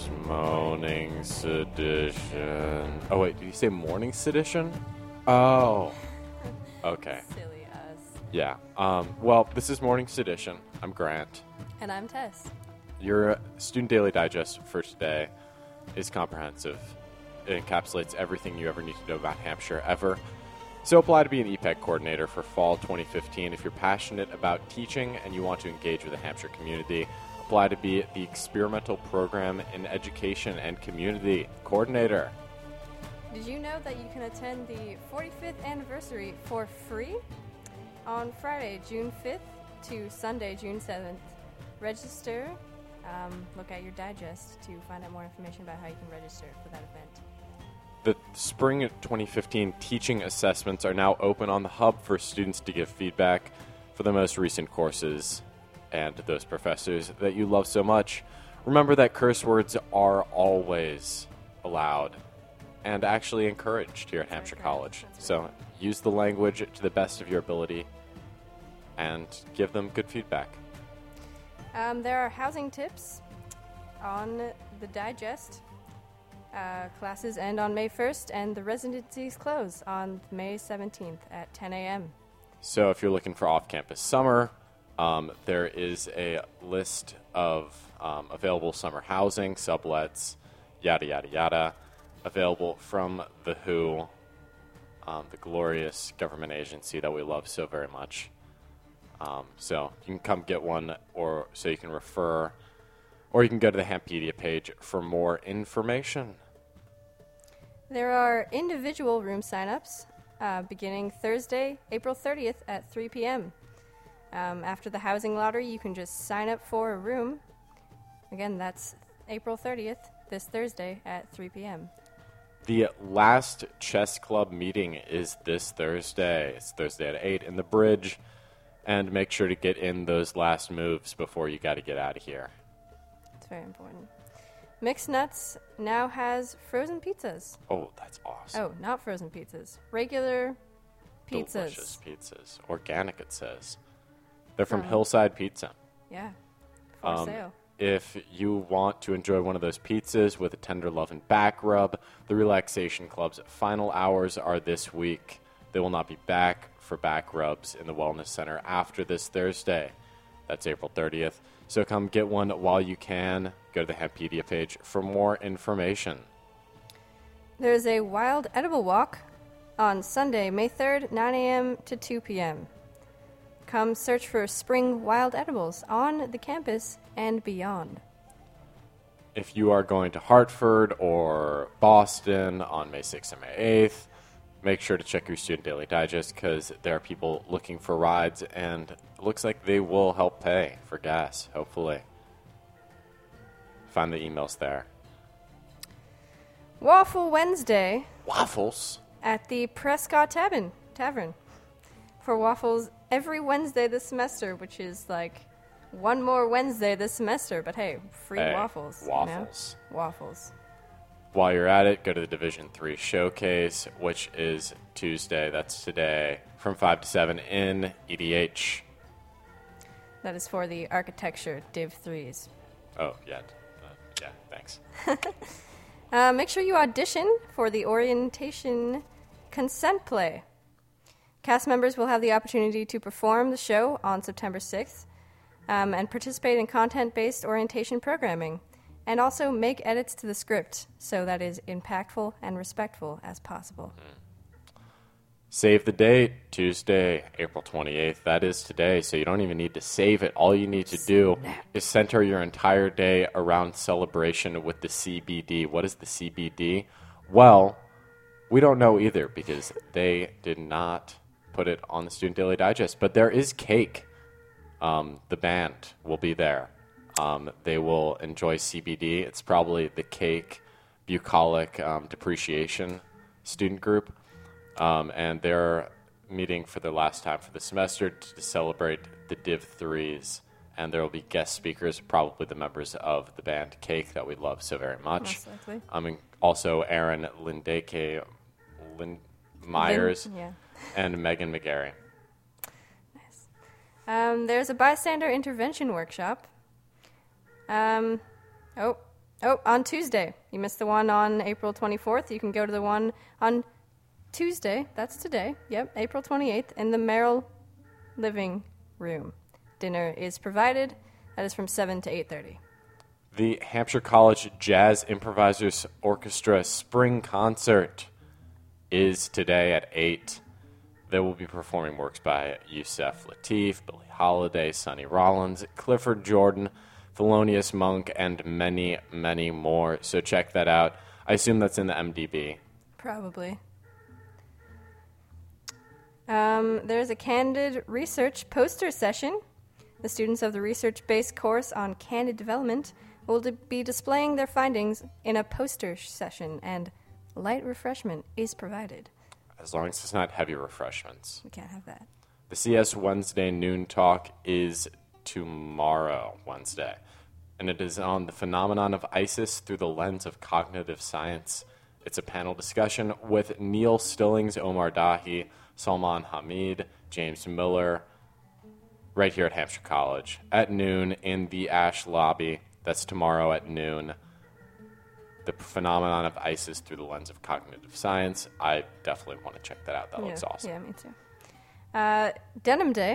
Digest Morning Sedition. Oh, wait, did you say Morning Sedition? Oh. Okay. Silly us. Yeah. Well, this is Morning Sedition. I'm Grant. And I'm Tess. Your Student Daily Digest for today is comprehensive. It encapsulates everything you ever need to know about Hampshire ever. So apply to be an EPEC coordinator for fall 2015 if you're passionate about teaching and you want to engage with the Hampshire community. Apply to be the experimental program in education and community coordinator. Did you know that you can attend the 45th anniversary for free on Friday, June 5th to Sunday, June 7th? Register. Look at your digest to find out more information about how you can register for that event. The spring 2015 teaching assessments are now open on the Hub for students to give feedback for the most recent courses and those professors that you love so much. Remember that curse words are always allowed and actually encouraged here at Hampshire College. So use the language to the best of your ability and give them good feedback. There are housing tips on the digest. Classes end on May 1st, and the residencies close on May 17th at 10 a.m. So if you're looking for off-campus summer, there is a list of available summer housing, sublets, yada, yada, yada, available from the WHO, the glorious government agency that we love so very much. So you can come get one, or so you can refer, or you can go to the Hampedia page for more information. There are individual room sign-ups beginning Thursday, April 30th at 3 p.m. After the housing lottery, you can just sign up for a room. Again, that's April 30th, this Thursday at 3 p.m. The last chess club meeting is this Thursday. It's Thursday at 8 in the Bridge. And make sure to get in those last moves before you got to get out of here. It's very important. Mixed Nuts now has frozen pizzas. Oh, that's awesome. Oh, not frozen pizzas. Regular pizzas. Delicious pizzas. Organic, it says. They're from Hillside Pizza. Yeah, for sale. If you want to enjoy one of those pizzas with a tender love and back rub, the Relaxation Club's final hours are this week. They will not be back for back rubs in the Wellness Center after this Thursday. That's April 30th. So come get one while you can. Go to the Hampedia page for more information. There's a wild edible walk on Sunday, May 3rd, 9 a.m. to 2 p.m. Come search for spring wild edibles on the campus and beyond. If you are going to Hartford or Boston on May 6th and May 8th, make sure to check your Student Daily Digest because there are people looking for rides, and it looks like they will help pay for gas, hopefully. Find the emails there. Waffle Wednesday Waffles? at the Prescott Tavern for waffles every Wednesday this semester, which is like one more Wednesday this semester. But hey, free waffles. Waffles. You know? Waffles. While you're at it, go to the Division III Showcase, which is Tuesday, that's today, from 5 to 7 in EDH. That is for the architecture Div 3s. Oh, yeah. Yeah, thanks. Make sure you audition for the orientation consent play. Cast members will have the opportunity to perform the show on September 6th and participate in content-based orientation programming, and also make edits to the script so that is impactful and respectful as possible. Save the date, Tuesday, April 28th. That is today, so you don't even need to save it. All you need to do is center your entire day around celebration with the CBD. What is the CBD? Well, we don't know either because they did not put it on the Student Daily Digest. But there is cake. The band will be there. They will enjoy CBD. It's probably the Cake Bucolic Depreciation student group. And they're meeting for the last time for the semester to celebrate the Div 3s. And there will be guest speakers, probably the members of the band Cake that we love so very much. Most likely. Also Aaron Myers Yeah. and Megan McGarry. There's a bystander intervention workshop. Oh, on Tuesday. You missed the one on April 24th. You can go to the one on Tuesday. That's today. Yep, April 28th in the Merrill Living Room. Dinner is provided. That is from 7 to 8:30. The Hampshire College Jazz Improvisers Orchestra Spring Concert is today at 8. They will be performing works by Yusef Lateef, Billie Holiday, Sonny Rollins, Clifford Jordan, Thelonious Monk, and many, many more. So check that out. I assume that's in the MDB. Probably. There's a candid research poster session. The students of the research-based course on candid development will be displaying their findings in a poster session, and light refreshment is provided. As long as it's not heavy refreshments. We can't have that. The CS Wednesday Noon Talk is tomorrow, Wednesday, and it is on the phenomenon of ISIS through the lens of cognitive science. It's a panel discussion with Neil Stillings, Omar Dahi, Salman Hamid, James Miller, right here at Hampshire College at noon in the Ash Lobby. That's tomorrow at noon. The phenomenon of ISIS through the lens of cognitive science. I definitely want to check that out. That looks awesome. Yeah, me too. Denim Day.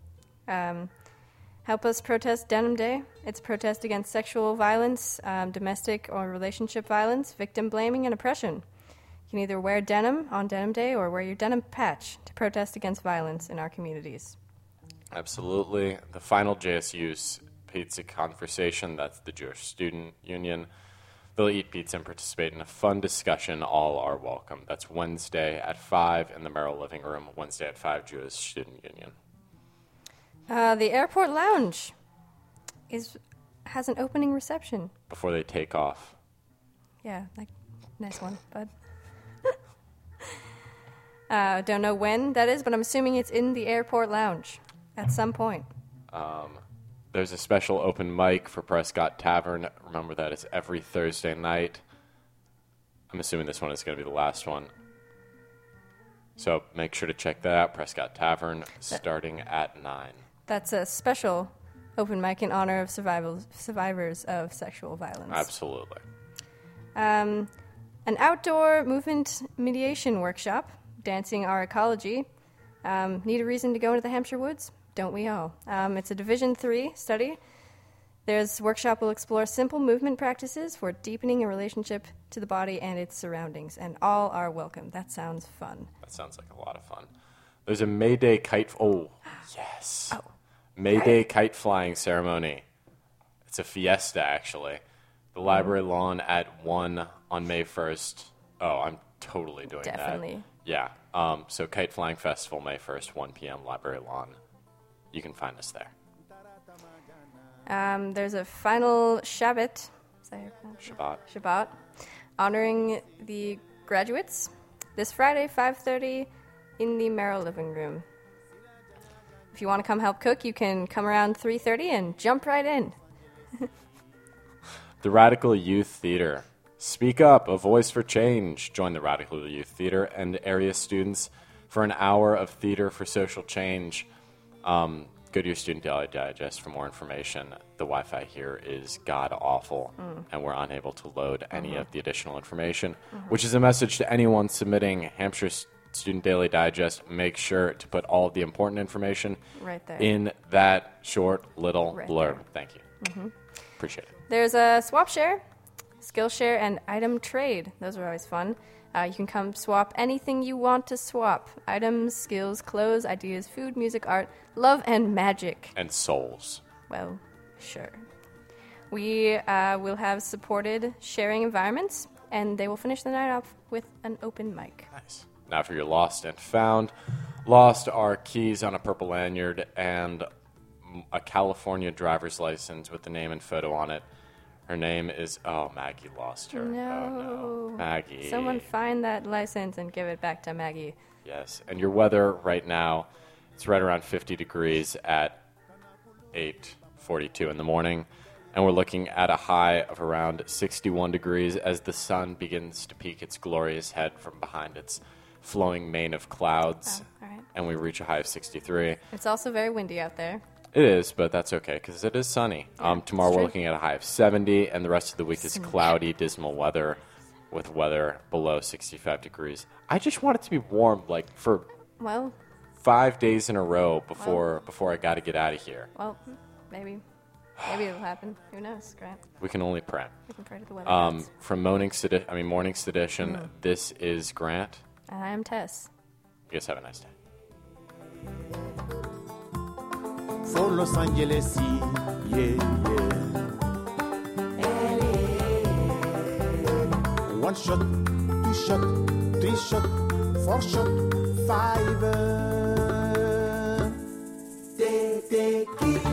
Help us protest Denim Day. It's a protest against sexual violence, domestic or relationship violence, victim blaming, and oppression. You can either wear denim on Denim Day or wear your denim patch to protest against violence in our communities. Absolutely. The final JSU's Pizza Conversation, that's the Jewish Student Union. They'll eat pizza and participate in a fun discussion. All are welcome. That's Wednesday at 5 in the Merrill Living Room, Wednesday at 5, Jewish Student Union. The Airport Lounge has an opening reception. Before they take off. Yeah, nice one, bud. Don't know when that is, but I'm assuming it's in the Airport Lounge at some point. There's a special open mic for Prescott Tavern. Remember that it's every Thursday night. I'm assuming this one is going to be the last one. So make sure to check that out. Prescott Tavern, starting at 9. That's a special open mic in honor of survivors of sexual violence. Absolutely. An outdoor movement mediation workshop, Dancing Our Ecology. Need a reason to go into the Hampshire woods? Don't we all? It's a Division 3 study. This workshop will explore simple movement practices for deepening a relationship to the body and its surroundings, and all are welcome. That sounds fun. That sounds like a lot of fun. There's a May Day kite... Oh, yes. Oh. May Day kite flying ceremony. It's a fiesta, actually. The library lawn at 1 on May 1st. Oh, I'm totally doing that. Definitely. Yeah. So Kite Flying Festival, May 1st, 1 p.m., library lawn. You can find us there. There's a final Shabbat. Shabbat. Honoring the graduates. This Friday, 5:30, in the Merrill Living Room. If you want to come help cook, you can come around 3:30 and jump right in. The Radical Youth Theater. Speak up, a voice for change. Join the Radical Youth Theater and area students for an hour of theater for social change. Go to your Student Daily Digest for more information. The Wi-Fi here is god-awful, and we're unable to load any of the additional information, which is a message to anyone submitting Hampshire Student Daily Digest. Make sure to put all of the important information right there in that short little blurb. There. Thank you. Appreciate it. There's a swap share, Skillshare, and item trade. Those are always fun. You can come swap anything you want to swap. Items, skills, clothes, ideas, food, music, art, love, and magic. And souls. Well, sure. We will have supported sharing environments, and they will finish the night off with an open mic. Nice. Now for your lost and found. Lost are keys on a purple lanyard and a California driver's license with the name and photo on it. Her name is... Oh, Maggie lost her. No. Oh, no. Maggie. Someone find that license and give it back to Maggie. Yes. And your weather right now, it's right around 50 degrees at 8:42 in the morning. And we're looking at a high of around 61 degrees as the sun begins to peek its glorious head from behind its flowing mane of clouds. Oh, all right. And we reach a high of 63. It's also very windy out there. It is, but that's okay because it is sunny. Tomorrow we're true. looking at a high of 70, and the rest of the week is cloudy, dismal weather with weather below 65 degrees. I just want it to be warm, like for Well, 5 days in a row before I got to get out of here. well, maybe it'll happen. Who knows, Grant? We can only pray. We can pray to the weather gods. From Morning Sedition, this is Grant. And I am Tess. You guys have a nice day. For Los Angeles, yeah. One shot, 2 shot, 3 shot, 4 shot, 5. Te